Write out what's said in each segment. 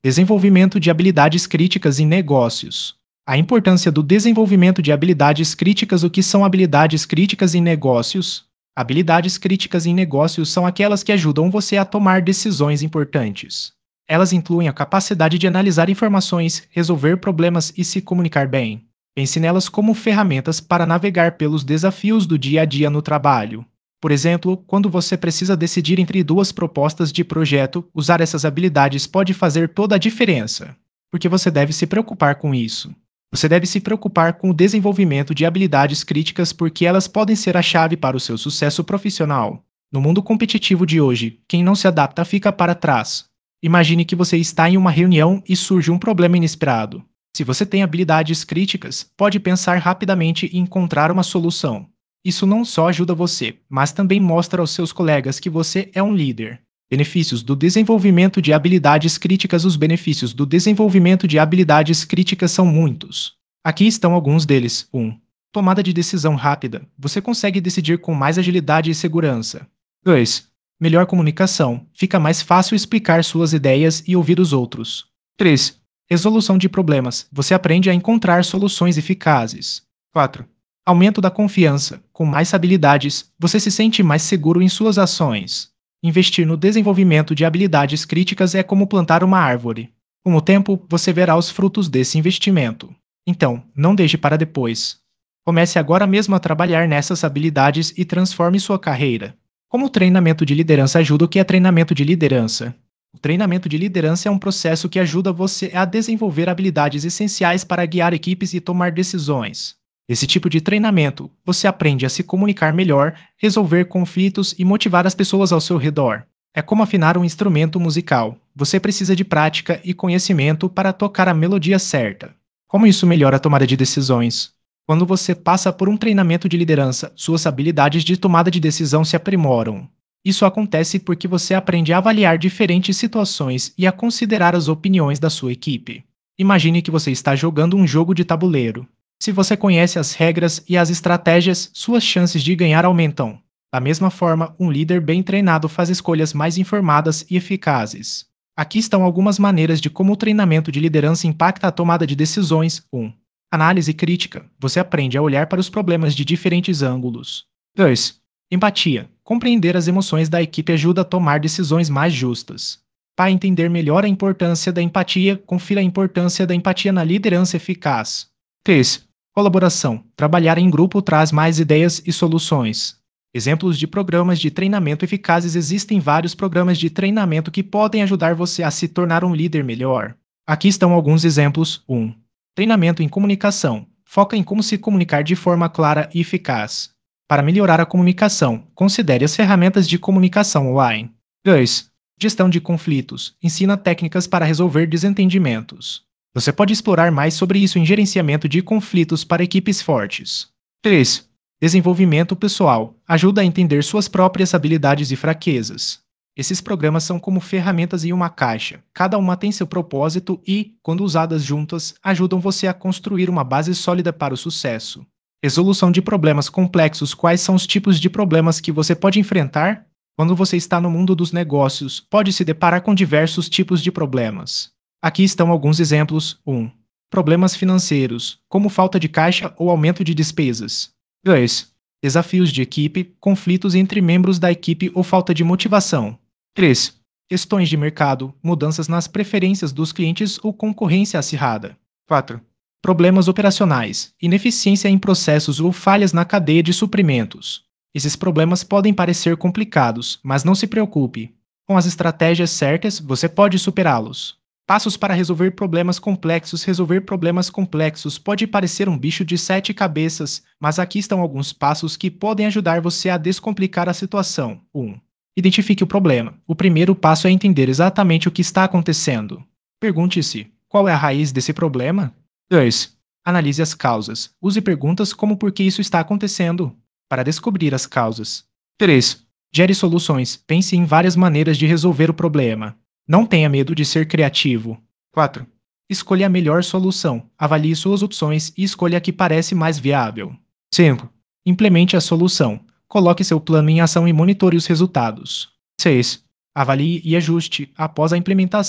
Desenvolvimento de habilidades críticas em negócios. A importância do desenvolvimento de habilidades críticas. O que são habilidades críticas em negócios? Habilidades críticas em negócios são aquelas que ajudam você a tomar decisões importantes. Elas incluem a capacidade de analisar informações, resolver problemas e se comunicar bem. Pense nelas como ferramentas para navegar pelos desafios do dia a dia no trabalho. Por exemplo, quando você precisa decidir entre duas propostas de projeto, usar essas habilidades pode fazer toda a diferença. Porque você deve se preocupar com isso. Você deve se preocupar com o desenvolvimento de habilidades críticas porque elas podem ser a chave para o seu sucesso profissional. No mundo competitivo de hoje, quem não se adapta fica para trás. Imagine que você está em uma reunião e surge um problema inesperado. Se você tem habilidades críticas, pode pensar rapidamente e encontrar uma solução. Isso não só ajuda você, mas também mostra aos seus colegas que você é um líder. Benefícios do desenvolvimento de habilidades críticas. Os benefícios do desenvolvimento de habilidades críticas são muitos. Aqui estão alguns deles. 1. Tomada de decisão rápida. Você consegue decidir com mais agilidade e segurança. 2. Melhor comunicação. Fica mais fácil explicar suas ideias e ouvir os outros. 3. Resolução de problemas. Você aprende a encontrar soluções eficazes. 4. Aumento da confiança. Com mais habilidades, você se sente mais seguro em suas ações. Investir no desenvolvimento de habilidades críticas é como plantar uma árvore. Com o tempo, você verá os frutos desse investimento. Então, não deixe para depois. Comece agora mesmo a trabalhar nessas habilidades e transforme sua carreira. Como o treinamento de liderança ajuda? O que é treinamento de liderança? O treinamento de liderança é um processo que ajuda você a desenvolver habilidades essenciais para guiar equipes e tomar decisões. Nesse tipo de treinamento, você aprende a se comunicar melhor, resolver conflitos e motivar as pessoas ao seu redor. É como afinar um instrumento musical. Você precisa de prática e conhecimento para tocar a melodia certa. Como isso melhora a tomada de decisões? Quando você passa por um treinamento de liderança, suas habilidades de tomada de decisão se aprimoram. Isso acontece porque você aprende a avaliar diferentes situações e a considerar as opiniões da sua equipe. Imagine que você está jogando um jogo de tabuleiro. Se você conhece as regras e as estratégias, suas chances de ganhar aumentam. Da mesma forma, um líder bem treinado faz escolhas mais informadas e eficazes. Aqui estão algumas maneiras de como o treinamento de liderança impacta a tomada de decisões. 1. Análise crítica. Você aprende a olhar para os problemas de diferentes ângulos. 2. Empatia. Compreender as emoções da equipe ajuda a tomar decisões mais justas. Para entender melhor a importância da empatia, confira a importância da empatia na liderança eficaz. 3. Colaboração. Trabalhar em grupo traz mais ideias e soluções. Exemplos de programas de treinamento eficazes. Existem vários programas de treinamento que podem ajudar você a se tornar um líder melhor. Aqui estão alguns exemplos. 1. Treinamento em comunicação. Foca em como se comunicar de forma clara e eficaz. Para melhorar a comunicação, considere as ferramentas de comunicação online. 2. Gestão de conflitos. Ensina técnicas para resolver desentendimentos. Você pode explorar mais sobre isso em gerenciamento de conflitos para equipes fortes. 3. Desenvolvimento pessoal. Ajuda a entender suas próprias habilidades e fraquezas. Esses programas são como ferramentas em uma caixa. Cada uma tem seu propósito e, quando usadas juntas, ajudam você a construir uma base sólida para o sucesso. Resolução de problemas complexos. Quais são os tipos de problemas que você pode enfrentar? Quando você está no mundo dos negócios, pode se deparar com diversos tipos de problemas. Aqui estão alguns exemplos. 1. Problemas financeiros, como falta de caixa ou aumento de despesas. 2. Desafios de equipe, conflitos entre membros da equipe ou falta de motivação. 3. Questões de mercado, mudanças nas preferências dos clientes ou concorrência acirrada. 4. Problemas operacionais, ineficiência em processos ou falhas na cadeia de suprimentos. Esses problemas podem parecer complicados, mas não se preocupe. Com as estratégias certas, você pode superá-los. Passos para resolver problemas complexos. Resolver problemas complexos pode parecer um bicho de 7 cabeças, mas aqui estão alguns passos que podem ajudar você a descomplicar a situação. 1. Identifique o problema. O primeiro passo é entender exatamente o que está acontecendo. Pergunte-se: qual é a raiz desse problema? 2. Analise as causas. Use perguntas como por que isso está acontecendo, para descobrir as causas. 3. Gere soluções. Pense em várias maneiras de resolver o problema. Não tenha medo de ser criativo. 4. Escolha a melhor solução. Avalie suas opções e escolha a que parece mais viável. 5. Implemente a solução. Coloque seu plano em ação e monitore os resultados. 6. Avalie e ajuste após a implementação.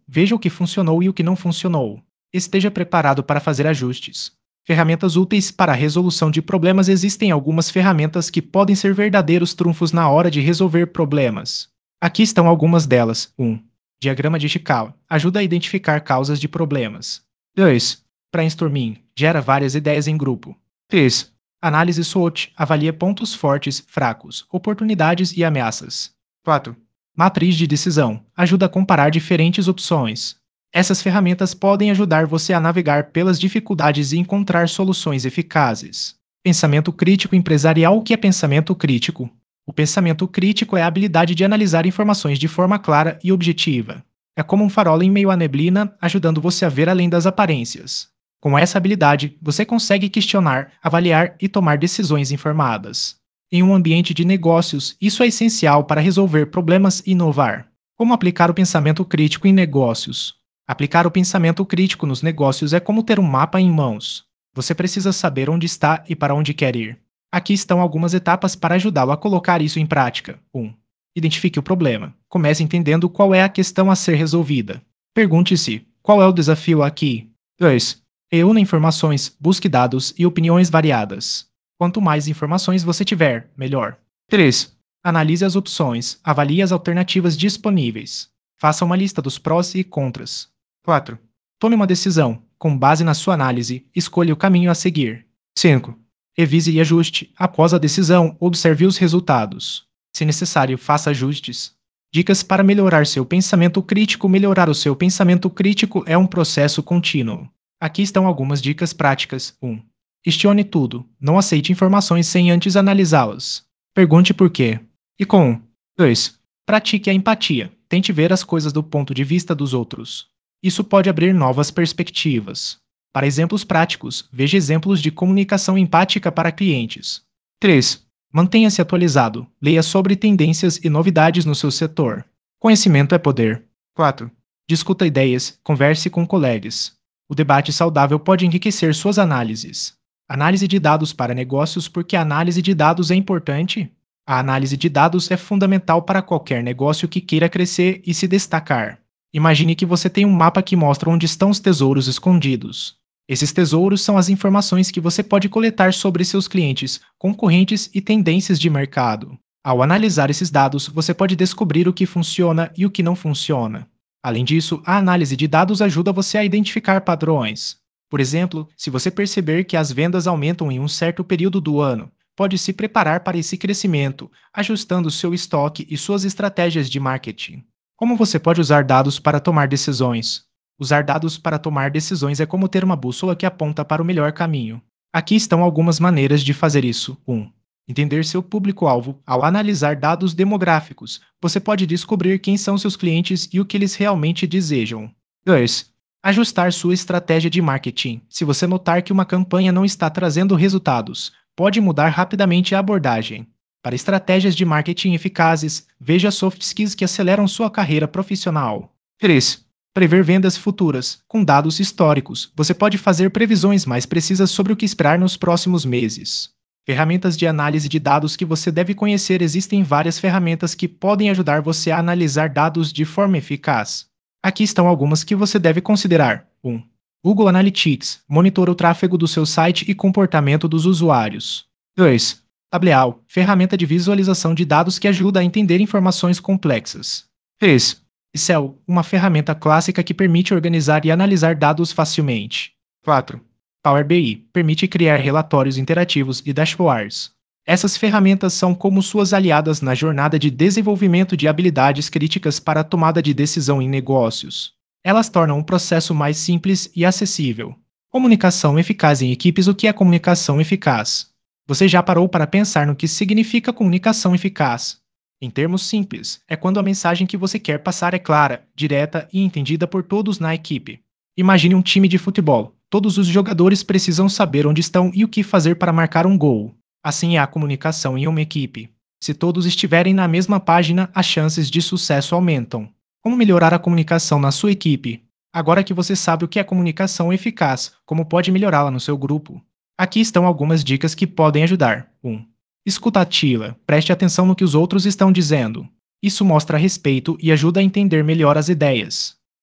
Veja o que funcionou e o que não funcionou. Esteja preparado para fazer ajustes. Ferramentas úteis para a resolução de problemas. Existem algumas ferramentas que podem ser verdadeiros trunfos na hora de resolver problemas. Aqui estão algumas delas. 1. Diagrama de Chicago. Ajuda a identificar causas de problemas. 2. Brainstorming. Gera várias ideias em grupo. 3. Análise SWOT. Avalia pontos fortes, fracos, oportunidades e ameaças. 4. Matriz de decisão. Ajuda a comparar diferentes opções. Essas ferramentas podem ajudar você a navegar pelas dificuldades e encontrar soluções eficazes. Pensamento crítico empresarial. O que é pensamento crítico? O pensamento crítico é a habilidade de analisar informações de forma clara e objetiva. É como um farol em meio à neblina, ajudando você a ver além das aparências. Com essa habilidade, você consegue questionar, avaliar e tomar decisões informadas. Em um ambiente de negócios, isso é essencial para resolver problemas e inovar. Como aplicar o pensamento crítico em negócios? Aplicar o pensamento crítico nos negócios é como ter um mapa em mãos. Você precisa saber onde está e para onde quer ir. Aqui estão algumas etapas para ajudá-lo a colocar isso em prática. 1. Identifique o problema. Comece entendendo qual é a questão a ser resolvida. Pergunte-se: qual é o desafio aqui? 2. Reúna informações, busque dados e opiniões variadas. Quanto mais informações você tiver, melhor. 3. Analise as opções, avalie as alternativas disponíveis. Faça uma lista dos prós e contras. 4. Tome uma decisão. Com base na sua análise, escolha o caminho a seguir. 5. Revise e ajuste. Após a decisão, observe os resultados. Se necessário, faça ajustes. Dicas para melhorar seu pensamento crítico. Melhorar o seu pensamento crítico é um processo contínuo. Aqui estão algumas dicas práticas. 1. Questione tudo. Não aceite informações sem antes analisá-las. Pergunte por quê. E como. 2. Pratique a empatia. Tente ver as coisas do ponto de vista dos outros. Isso pode abrir novas perspectivas. Para exemplos práticos, veja exemplos de comunicação empática para clientes. 3. Mantenha-se atualizado. Leia sobre tendências e novidades no seu setor. Conhecimento é poder. 4. Discuta ideias. Converse com colegas. O debate saudável pode enriquecer suas análises. Análise de dados para negócios. Por que a análise de dados é importante? A análise de dados é fundamental para qualquer negócio que queira crescer e se destacar. Imagine que você tem um mapa que mostra onde estão os tesouros escondidos. Esses tesouros são as informações que você pode coletar sobre seus clientes, concorrentes e tendências de mercado. Ao analisar esses dados, você pode descobrir o que funciona e o que não funciona. Além disso, a análise de dados ajuda você a identificar padrões. Por exemplo, se você perceber que as vendas aumentam em um certo período do ano, pode se preparar para esse crescimento, ajustando seu estoque e suas estratégias de marketing. Como você pode usar dados para tomar decisões? Usar dados para tomar decisões é como ter uma bússola que aponta para o melhor caminho. Aqui estão algumas maneiras de fazer isso. 1. Entender seu público-alvo. Ao analisar dados demográficos, você pode descobrir quem são seus clientes e o que eles realmente desejam. 2. Ajustar sua estratégia de marketing. Se você notar que uma campanha não está trazendo resultados, pode mudar rapidamente a abordagem. Para estratégias de marketing eficazes, veja soft skills que aceleram sua carreira profissional. 3. Prever vendas futuras. Com dados históricos, você pode fazer previsões mais precisas sobre o que esperar nos próximos meses. Ferramentas de análise de dados que você deve conhecer. Existem várias ferramentas que podem ajudar você a analisar dados de forma eficaz. Aqui estão algumas que você deve considerar. 1. Google Analytics. Monitora o tráfego do seu site e comportamento dos usuários. 2. Tableau. Ferramenta de visualização de dados que ajuda a entender informações complexas. 3. Excel. Uma ferramenta clássica que permite organizar e analisar dados facilmente. 4. Power BI. Permite criar relatórios interativos e dashboards. Essas ferramentas são como suas aliadas na jornada de desenvolvimento de habilidades críticas para a tomada de decisão em negócios. Elas tornam o processo mais simples e acessível. Comunicação eficaz em equipes. O que é comunicação eficaz? Você já parou para pensar no que significa comunicação eficaz? Em termos simples, é quando a mensagem que você quer passar é clara, direta e entendida por todos na equipe. Imagine um time de futebol. Todos os jogadores precisam saber onde estão e o que fazer para marcar um gol. Assim é a comunicação em uma equipe. Se todos estiverem na mesma página, as chances de sucesso aumentam. Como melhorar a comunicação na sua equipe? Agora que você sabe o que é comunicação eficaz, como pode melhorá-la no seu grupo? Aqui estão algumas dicas que podem ajudar. 1. Escuta ativa. Preste atenção no que os outros estão dizendo. Isso mostra respeito e ajuda a entender melhor as ideias.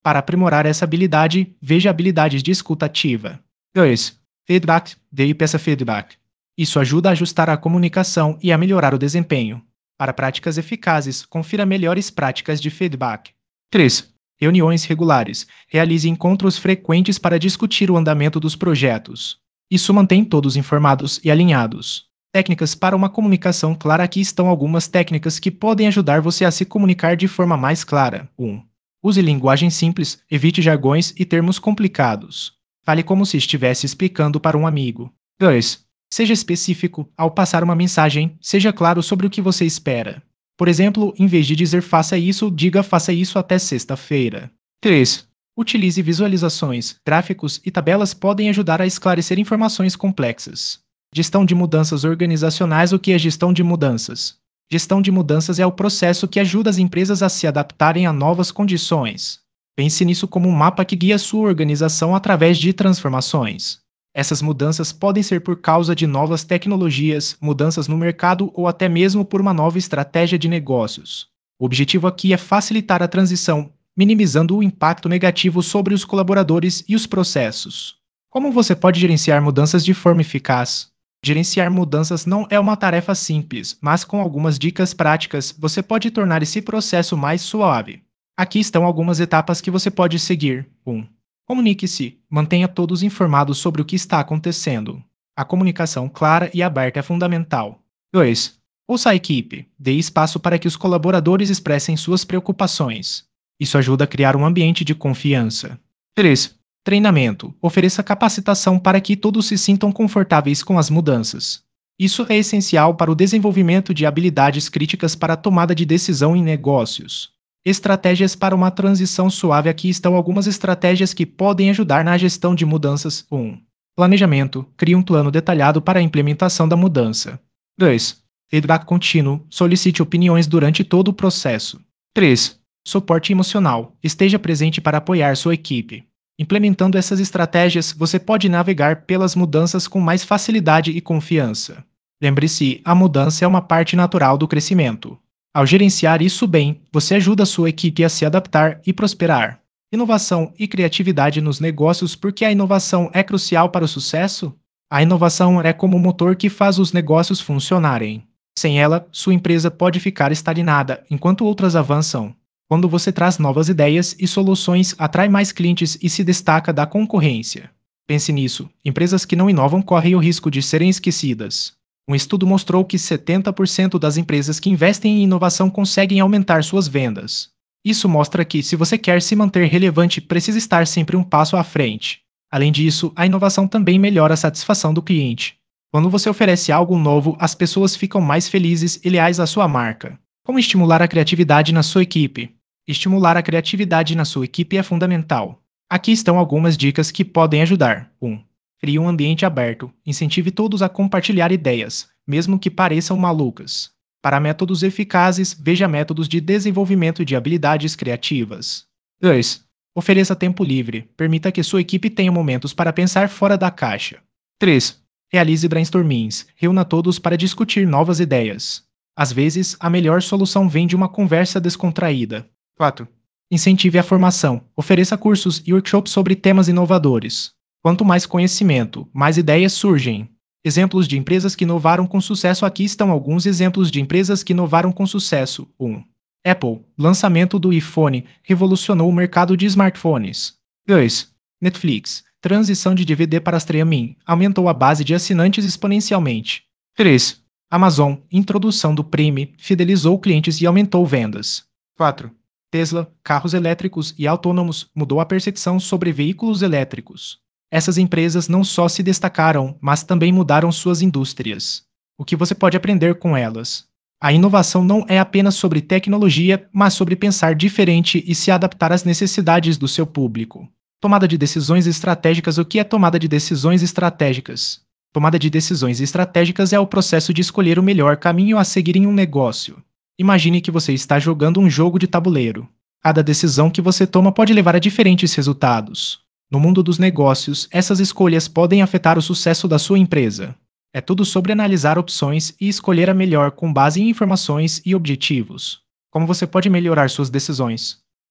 Para aprimorar essa habilidade, veja habilidades de escuta ativa. 2. Feedback. Dê e peça feedback. Isso ajuda a ajustar a comunicação e a melhorar o desempenho. Para práticas eficazes, confira melhores práticas de feedback. 3. Reuniões regulares. Realize encontros frequentes para discutir o andamento dos projetos. Isso mantém todos informados e alinhados. Técnicas para uma comunicação clara. Aqui estão algumas técnicas que podem ajudar você a se comunicar de forma mais clara. 1. Use linguagem simples, evite jargões e termos complicados. Fale como se estivesse explicando para um amigo. 2. Seja específico ao passar uma mensagem, seja claro sobre o que você espera. Por exemplo, em vez de dizer faça isso, diga faça isso até sexta-feira. 3. Utilize visualizações, gráficos e tabelas podem ajudar a esclarecer informações complexas. Gestão de mudanças organizacionais. O que é gestão de mudanças? Gestão de mudanças é o processo que ajuda as empresas a se adaptarem a novas condições. Pense nisso como um mapa que guia sua organização através de transformações. Essas mudanças podem ser por causa de novas tecnologias, mudanças no mercado ou até mesmo por uma nova estratégia de negócios. O objetivo aqui é facilitar a transição, minimizando o impacto negativo sobre os colaboradores e os processos. Como você pode gerenciar mudanças de forma eficaz? Gerenciar mudanças não é uma tarefa simples, mas com algumas dicas práticas você pode tornar esse processo mais suave. Aqui estão algumas etapas que você pode seguir. 1. Comunique-se. Mantenha todos informados sobre o que está acontecendo. A comunicação clara e aberta é fundamental. 2. Ouça a equipe. Dê espaço para que os colaboradores expressem suas preocupações. Isso ajuda a criar um ambiente de confiança. 3. Treinamento. Ofereça capacitação para que todos se sintam confortáveis com as mudanças. Isso é essencial para o desenvolvimento de habilidades críticas para a tomada de decisão em negócios. Estratégias para uma transição suave. Aqui estão algumas estratégias que podem ajudar na gestão de mudanças. 1. Planejamento. Crie um plano detalhado para a implementação da mudança. 2. Feedback contínuo. Solicite opiniões durante todo o processo. 3. Suporte emocional. Esteja presente para apoiar sua equipe. Implementando essas estratégias, você pode navegar pelas mudanças com mais facilidade e confiança. Lembre-se, a mudança é uma parte natural do crescimento. Ao gerenciar isso bem, você ajuda a sua equipe a se adaptar e prosperar. Inovação e criatividade nos negócios. Por que a inovação é crucial para o sucesso? A inovação é como o motor que faz os negócios funcionarem. Sem ela, sua empresa pode ficar estagnada enquanto outras avançam. Quando você traz novas ideias e soluções, atrai mais clientes e se destaca da concorrência. Pense nisso, empresas que não inovam correm o risco de serem esquecidas. Um estudo mostrou que 70% das empresas que investem em inovação conseguem aumentar suas vendas. Isso mostra que, se você quer se manter relevante, precisa estar sempre um passo à frente. Além disso, a inovação também melhora a satisfação do cliente. Quando você oferece algo novo, as pessoas ficam mais felizes e leais à sua marca. Como estimular a criatividade na sua equipe? Estimular a criatividade na sua equipe é fundamental. Aqui estão algumas dicas que podem ajudar. 1. Crie um ambiente aberto. Incentive todos a compartilhar ideias, mesmo que pareçam malucas. Para métodos eficazes, veja métodos de desenvolvimento de habilidades criativas. 2. Ofereça tempo livre. Permita que sua equipe tenha momentos para pensar fora da caixa. 3. Realize brainstormings. Reúna todos para discutir novas ideias. Às vezes, a melhor solução vem de uma conversa descontraída. 4. Incentive a formação. Ofereça cursos e workshops sobre temas inovadores. Quanto mais conhecimento, mais ideias surgem. Exemplos de empresas que inovaram com sucesso. Aqui estão alguns exemplos de empresas que inovaram com sucesso. 1. Apple. Lançamento do iPhone revolucionou o mercado de smartphones. 2. Netflix. Transição de DVD para streaming aumentou a base de assinantes exponencialmente. 3. Amazon. Introdução do Prime fidelizou clientes e aumentou vendas. 4. Tesla, carros elétricos e autônomos mudou a percepção sobre veículos elétricos. Essas empresas não só se destacaram, mas também mudaram suas indústrias. O que você pode aprender com elas? A inovação não é apenas sobre tecnologia, mas sobre pensar diferente e se adaptar às necessidades do seu público. Tomada de decisões estratégicas. O que é tomada de decisões estratégicas? Tomada de decisões estratégicas é o processo de escolher o melhor caminho a seguir em um negócio. Imagine que você está jogando um jogo de tabuleiro. Cada decisão que você toma pode levar a diferentes resultados. No mundo dos negócios, essas escolhas podem afetar o sucesso da sua empresa. É tudo sobre analisar opções e escolher a melhor com base em informações e objetivos. Como você pode melhorar suas decisões?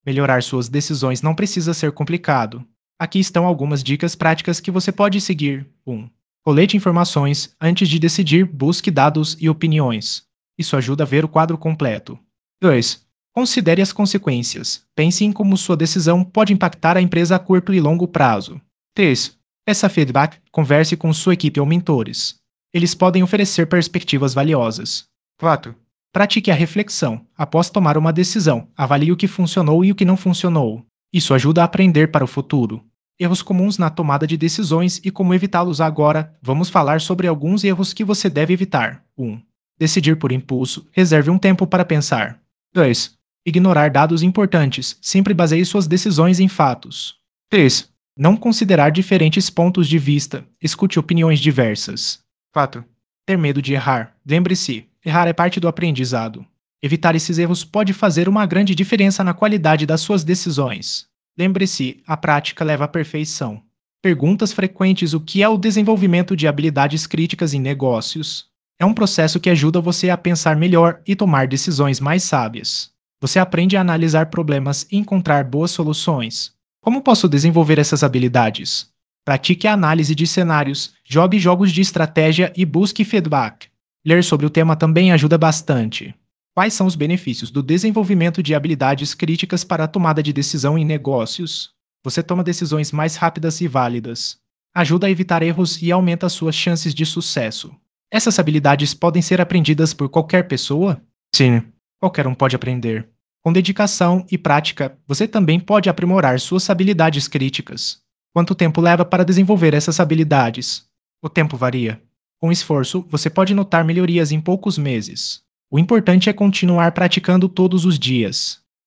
Melhorar suas decisões não precisa ser complicado. Aqui estão algumas dicas práticas que você pode seguir. 1. Colete informações. Antes de decidir, busque dados e opiniões. Isso ajuda a ver o quadro completo. 2. Considere as consequências. Pense em como sua decisão pode impactar a empresa a curto e longo prazo. 3. Peça feedback. Converse com sua equipe ou mentores. Eles podem oferecer perspectivas valiosas. 4. Pratique a reflexão. Após tomar uma decisão, avalie o que funcionou e o que não funcionou. Isso ajuda a aprender para o futuro. Erros comuns na tomada de decisões e como evitá-los agora. Vamos falar sobre alguns erros que você deve evitar. 1. Decidir por impulso. Reserve um tempo para pensar. 2. Ignorar dados importantes. Sempre baseie suas decisões em fatos. 3. Não considerar diferentes pontos de vista. Escute opiniões diversas. 4. Ter medo de errar. Lembre-se, errar é parte do aprendizado. Evitar esses erros pode fazer uma grande diferença na qualidade das suas decisões. Lembre-se, a prática leva à perfeição. Perguntas frequentes: o que é o desenvolvimento de habilidades críticas em negócios? É um processo que ajuda você a pensar melhor e tomar decisões mais sábias. Você aprende a analisar problemas e encontrar boas soluções. Como posso desenvolver essas habilidades? Pratique a análise de cenários, jogue jogos de estratégia e busque feedback. Ler sobre o tema também ajuda bastante. Quais são os benefícios do desenvolvimento de habilidades críticas para a tomada de decisão em negócios? Você toma decisões mais rápidas e válidas. Ajuda a evitar erros e aumenta suas chances de sucesso. Essas habilidades podem ser aprendidas por qualquer pessoa? Sim, qualquer um pode aprender. Com dedicação e prática, você também pode aprimorar suas habilidades críticas. Quanto tempo leva para desenvolver essas habilidades? O tempo varia. Com esforço, você pode notar melhorias em poucos meses. O importante é continuar praticando todos os dias.